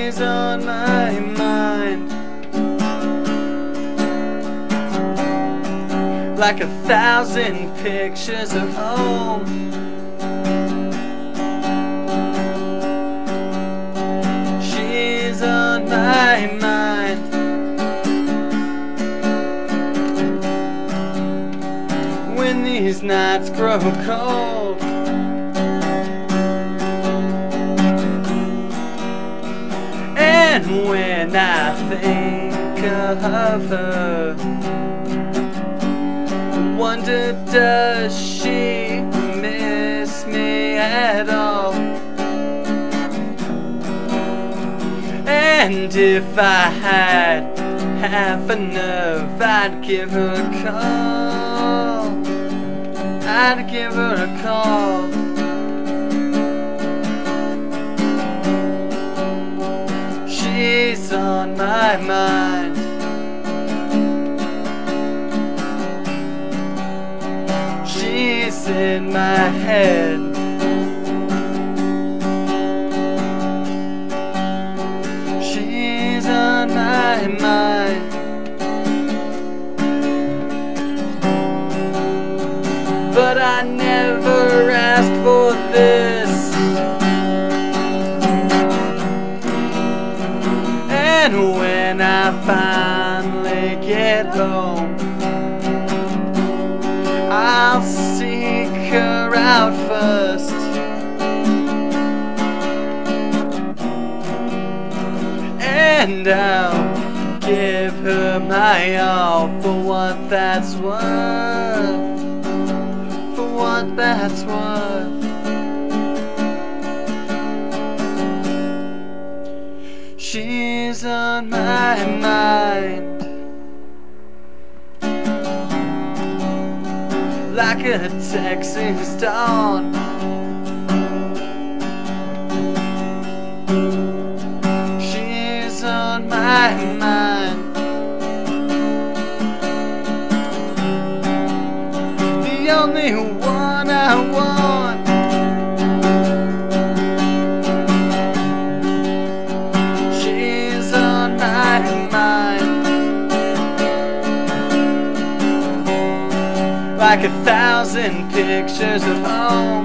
She's on my mind like 1,000 pictures of home. She's on my mind when these nights grow cold. And when I think of her, wonder, does she miss me at all? And if I had half a nerve, I'd give her a call. I'd give her a call. She's on my mind. She's in my head. She's on my mind. But I never asked for this. And when I finally get home, I'll seek her out first. And I'll give her my all for what that's worth. For what that's worth. She's on my mind like a Texas dawn. She's on my mind, the only one I want. She's on my mind like 1,000 pictures of home.